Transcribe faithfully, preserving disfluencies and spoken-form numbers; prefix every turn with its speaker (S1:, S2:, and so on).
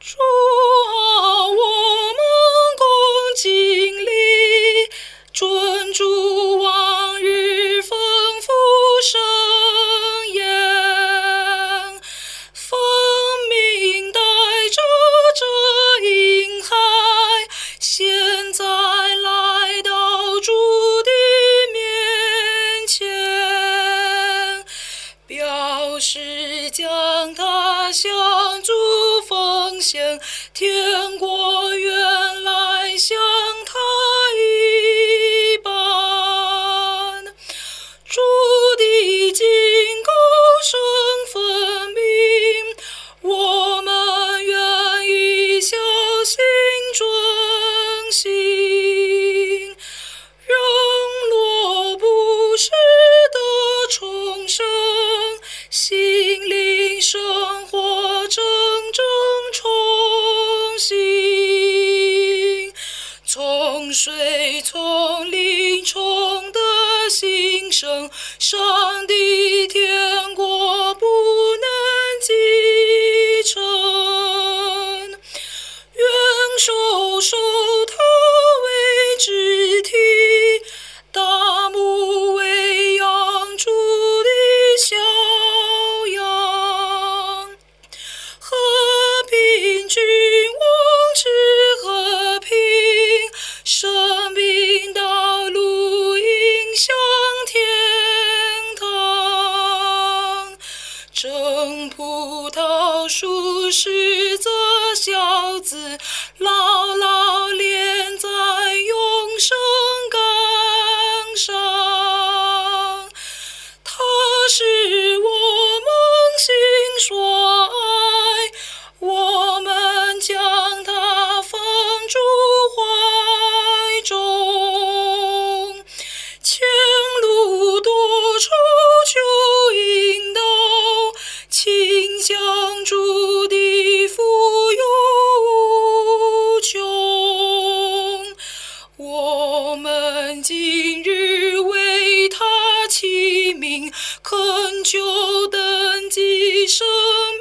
S1: 主啊，我们恭敬礼，尊主往日丰富盛宴，分明带着这婴孩，现在来到主的面前，表示将他向主奉献，天国原来像他一般。主的金钩生分明，我们愿意小心遵行，仍落不失的重生，心灵生活真正重新，从水从灵冲的新生，上帝天国不能继承，愿手手他为肢体，大牧为养主的小羊，和平君王之和平，生命道路引向天堂，正葡萄树实则小子，牢牢连在永生岗上，他是我们心所爱，我们将它放诸怀中，前路多踌求引导，倾向主的福有无穷，我们今日为他起名，恳求登记生